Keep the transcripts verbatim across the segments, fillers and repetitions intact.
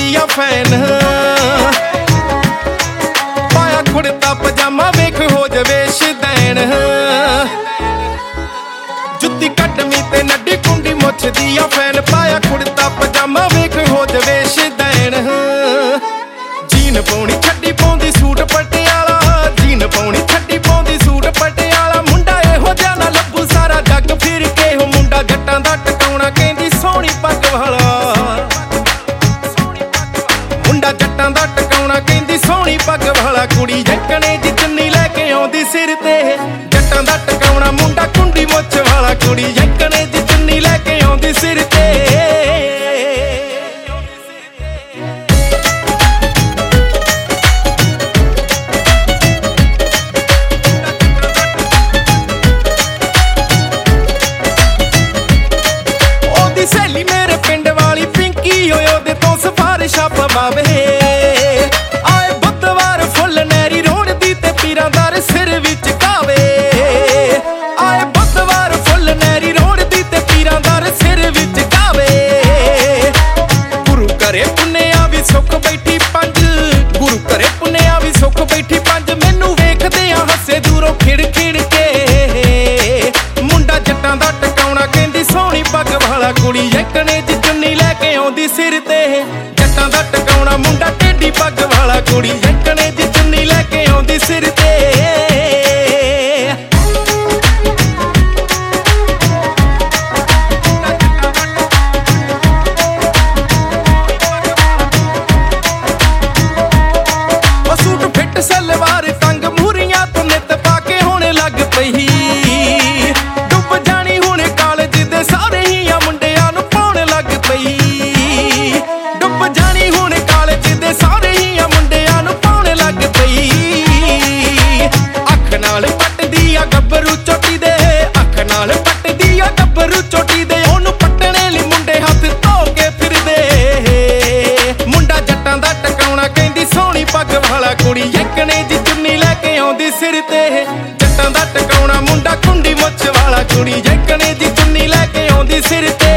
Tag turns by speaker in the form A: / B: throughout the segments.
A: ਦੀ ਆ ਫੈਨ ਪਾਇਆ ਕੁੜਤਾ ਪਜਾਮਾ ਵੇਖ ਹੋ ਜਵੇ ਸ਼ਦੈਣ ਜੁੱਤੀ ਕੱਟਵੀਂ ਤੇ ਨੱਡੀ ਕੁੰਡੀ ਮੁੱਛ ਦੀ ਆ ਫੈਨ ਪਾਇਆ ਕੁੜਤਾ ਪਜਾਮਾ ਵੇਖ ਹੋ ਜਵੇ ਸ਼ਦੈਣ ਜੀਨ ਪਾਉਣੀ ਛੱਡੀ ਪਾਉਂਦੀ ਸੂਟ ਪਟਿਆਲਾ ਜੀਨ ਪਾਉਣੀ ਛੱਡੀ ਪਾਉਂਦੀ ਸੂਟ ਪਟਿਆਲਾ ਮੁੰਡਾ ਇਹੋ ਜਿਹਾ ਨਾ ਲੱਭੂ ਸਾਰਾ ਜੱਗ ਫਿਰ ਕੇ ਉਹ ਮੁੰਡਾ ਜੱਟਾਂ ਦਾ ਟਿਕਾਉਣਾ ਕਹਿੰਦੀ ਸੋਹਣੀ ਪੱਗ ਵਾਲਾ ਮੁੰਡਾ ਜੱਟਾਂ ਦਾ ਟਿਕਾਉਣਾ ਕਹਿੰਦੀ ਸੋਹਣੀ ਪੱਗ ਵਾਲਾ ਕੁੜੀ ਜੱਕਣੇ ਦੀ ਚੁੰਨੀ ਲੈ ਕੇ ਆਉਂਦੀ ਸਿਰ ਤੇ ਜੱਟਾਂ ਦਾ ਟਿਕਾਉਣਾ ਮੁੰਡਾ ਕੁੰਡੀ ਮੁੱਛ ਵਾਲਾ ਕੁੜੀ ਜੱਕਣੇ ਦੀ ਚੁੰਨੀ ਲੈ ਕੇ ਆਉਂਦੀ ਸਿਰ ਤੇ ਸਹੇਲੀ ਮੇਰੇ ਪਿੰਡ ਵਾਲੀ ਪਿੰਕੀ ਓਏ ਉਹਦੇ ਤੋਂ ਸਿਫਾਰਿਸ਼ਾਂ ਪਵਾਵੇ ਆਏ ਬੁੱਧਵਾਰ ਫੁੱਲ ਨਹਿਰੀ ਰੋਡ ਦੀ ਤੇ ਪੀਰਾਂ ਦਾ ਸਿਰ ਵਿੱਚ ਕਾਵੇ ਆਏ ਬੁੱਧਵਾਰ ਫੁੱਲ ਨਹਿਰੀ ਰੋਡ ਦੀ ਤੇ ਪੀਰਾਂ ਦਾ ਸਿਰ ਵਿੱਚ ਕਾਵੇ ਗੁਰੂ ਘਰੇ ਪੁੰਨਿਆ ਵੀ ਸੁੱਖ ਬੈਠੀ ਪੰਜ ਗੁਰੂ ਘਰੇ ਪੁੰਨਿਆ ਵੀ ਸੁੱਖ ਬੈਠੀ ਪੰਜ ਮੈਨੂੰ ਵੇਖਦੇ ਆ ਹੱਸੇ ਦੂਰੋਂ ਖਿੜ ਖਿੜ ਕੇ ਮੁੰਡਾ ਜੱਟਾਂ ਦਾ ਟਿਕਾਉਣਾ ਕਹਿੰਦੀ ਸੋਹਣੀ ਪੱਗ ਵਾਲਾ ਕੁੜੀ ਜੱਕਣੇ ਦੀ ਚੁੰਨੀ ਲੈ ਕੇ ਆਉਂਦੀ ਸਿਰ ਤੇ ਜੱਟਾਂ ਦਾ ਟਿਕਾਉਣਾ ਮੁੰਡਾ ਟੇਢੀ ਪੱਗ ਵਾਲਾ ਕੁੜੀ ਜੱਕਣੇ ਦੀ ਚੁੰਨੀ ਲੈ ਕੇ ਆਉਂਦੀ ਸਿਰ ਤੇ ਉਹ ਸੂਟ ਫਿੱਟ ਸਲਵਾਰ ਤੰਗ ਮੂਰੀਆਂ ਤੋਂ ਨਿੱਤ ਪਾ ਕੇ ਹੋਣ ਲੱਗ ਪਈ ਡੁੱਬ ਜਾਣੀ ਹੁਣ ਕਾਲਜ ਦੇ ਸਾਰੇ ਹੀ ਆ ਮੁੰਡਿਆਂ ਨੂੰ ਪਾਉਣ ਲੱਗ ਪਈ ਡੁੱਬ ਜਾਣੀ ਹੁਣ ਕਾਲਜ ਦੇ ਸਾਰੇ ਹੀ ਆ ਮੁੰਡਿਆਂ ਨੂੰ ਪਾਉਣ ਲੱਗ ਪਈ ਅੱਖ ਨਾਲ ਪੱਟਦੀ ਆ ਗੱਭਰੂ ਚੋਟੀ ਦੇ ਅੱਖ ਨਾਲ ਪੱਟਦੀ ਆ ਗੱਭਰੂ ਚੋਟੀ ਦੇ ਉਹਨੂੰ ਪੱਟਣੇ ਲਈ ਮੁੰਡੇ ਹੱਥ ਧੋ ਕੇ ਫਿਰਦੇ ਮੁੰਡਾ ਜੱਟਾਂ ਦਾ ਟਿਕਾਉਣਾ ਕਹਿੰਦੀ ਸੋਹਣੀ ਪੱਗ ਵਾਲਾ ਕੁੜੀ ਜੱਕਣੇ ਦੀ ਚੁੰਨੀ ਲੈ ਕੇ ਆਉਂਦੀ ਸਿਰ ਤੇ ਜੱਟਾਂ ਦਾ ਟਿਕਾਉਣਾ ਮੁੰਡਾ ਕੁੰਡੀ ਮੁੱਛ ਵਾਲਾ ਕੁੜੀ ਜੱਕਣੇ ਦੀ ਚੁੰਨੀ ਲੈ ਕੇ ਆਉਂਦੀ ਸਿਰ ਤੇ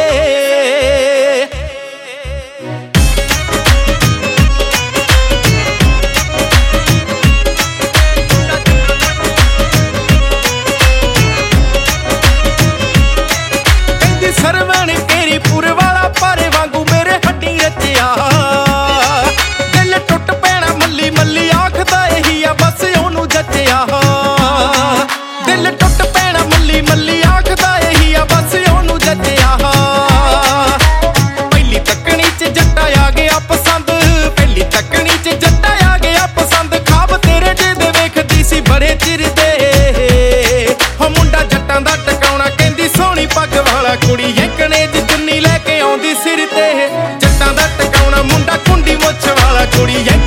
A: ਕਹਿੰਦੀ ਸਰਵਣ ਕੇਰੀ ਪੁਰ ਵਾਲਾ ਪਾਰੇ ਵਾਂਗੂ ਮੇਰੇ ਹੱਡੀ ਰਚਿਆ ਦਿਲ ਟੁੱਟ ਪੈਣਾ ਮੱਲੀ ਮੱਲੀ ਆਖਦਾ ਇਹੀ ਆ ਬਸ ਉਹਨੂੰ ਜੱਚਿਆ ਦਿਲ ਟੁੱਟ ਪੈਣਾ ਮੱਲੀ ਮੱਲੀ ਆਖਦਾ ਇਹੀ ਆ ਬਸ ਉਹਨੂੰ ਜੱਚਿਆ ਪਹਿਲੀ ਤੱਕਣੀ ਚ ਜੱਟਾ ਆ ਗਿਆ ਪਸੰਦ ਪਹਿਲੀ ਤੱਕਣੀ ਚ ਜੱਟਾ ਆ ਗਿਆ ਪਸੰਦ ਖਾਬ ਤੇਰੇ ਜਿਹਦੇ ਵੇਖਦੀ ਸੀ ਬੜੇ ਚਿਰ ਦੇ ਹੋ ਮੁੰਡਾ ਜੱਟਾਂ ਦਾ ਟਿਕਾਉਣਾ ਕਹਿੰਦੀ ਸੋਹਣੀ ਪੱਗ ਵਾਲਾ ਕੁੜੀ ਜੱਕਣੇ ਦੀ ਚੁੰਨੀ ਲੈ ਕੇ ਆਉਂਦੀ ਸਿਰ ਤੇ ਜੱਟਾਂ ਦਾ ਟਿਕਾਉਣਾ ਮੁੰਡਾ ਕੁੰਡੀ ਮੁੱਛ ਵਾਲਾ ਕੁੜੀ